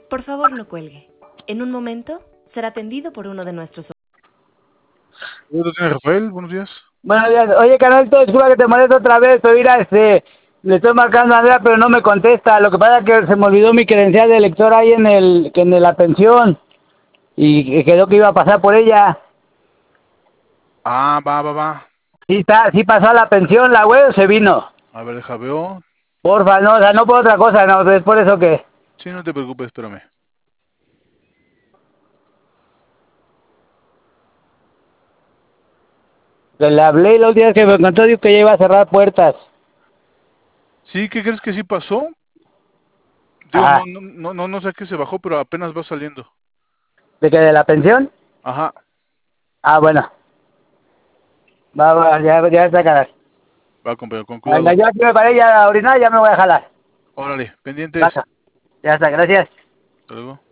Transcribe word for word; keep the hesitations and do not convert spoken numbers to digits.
Por favor, no cuelgue. En un momento será atendido por uno de nuestros... ¿Lo tiene Rafael? Buenos días. Buenos días. Oye, Canalito, disculpa que te molesto otra vez, pero mira, este, le estoy marcando a Andrea, pero no me contesta. Lo que pasa es que se me olvidó mi credencial de lector ahí en el, en la pensión y quedó que iba a pasar por ella. Ah, va, va, va. Sí está, sí pasó a la pensión, la güey, o se vino. A ver, deja, veo. Porfa, no, o sea, no por otra cosa, no, es por eso que... Sí, no te preocupes, espérame. que le hablé y la última vez que me encontró dijo que ya iba a cerrar puertas. Sí, ¿qué crees que sí pasó? Digo, Ajá. no, no, no, no, no sé qué se bajó, pero apenas va saliendo. ¿De que de la pensión? Ajá, Ah, bueno. Va, va, ya, ya está, caray. va, compañero, con Venga, cuidado. yo aquí me paré ya a orinar, ya me voy a jalar. Órale, pendientes. Pasa. Ya está, gracias. Hasta luego.